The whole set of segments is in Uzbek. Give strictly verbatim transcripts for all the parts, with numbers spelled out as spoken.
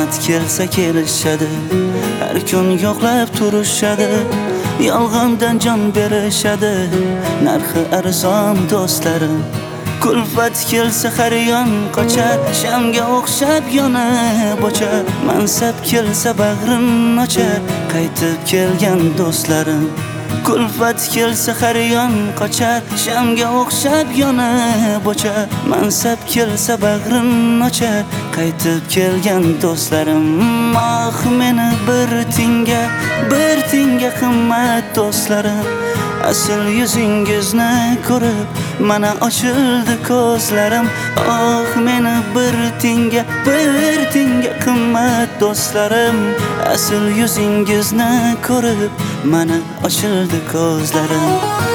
qimmat kelsa kelishadi, har kun yo'qlab turishadi, yolg'ondan jon berishadi, narxi arzon do'stlarim. Kulfat kelsa har yon qochar, shamga o'xshab yonib o'char, mansab kelsa bag'rin ochar, qaytib kelgan do'stlarim. Kulfat kelsa har yon qochar, shamga o'xshab yonib o'char, mansab kelsa bag'rin ochar, qaytib kelgan do'stlarim. Ah meni bir tinga, bir tinga qimmat do'stlarim, asl yuzingizni ko'rib mana ochildi ko'zlarim. Oh meni bir tinga, bir tinga qimmat do'stlarim, asl yuzingizni ko'rib mana ochildi ko'zlarim.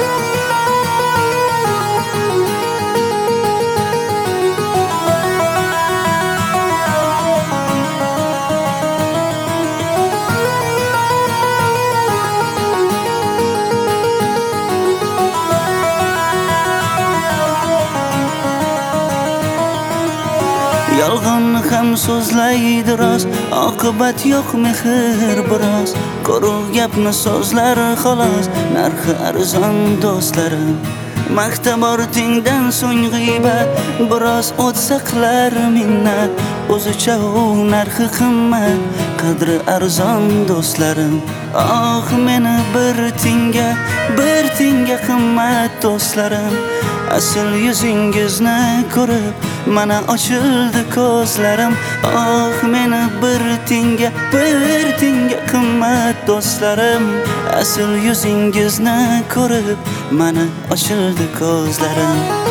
Yolg'onni ham so'zlaydi rost, oqibat yo'q mehr biroz, quruq gapni so'zlar xolos, narxi arzon do'stlarim. Maqtab ortingdan so'ng g'iybat, biroz o'tsa qilar minnat, o'zicha u narxi qimmat, qadri arzon do'stlarim. Oh meni bir tinga, bir tinga qimmat do'stlarim, asl yuzingizni ko'rib mana ochildi ko'zlarim. Oh meni bir tinga, bir tinga qimmat do'stlarim, asl yuzingizni ko'rib mana ochildi ko'zlarim.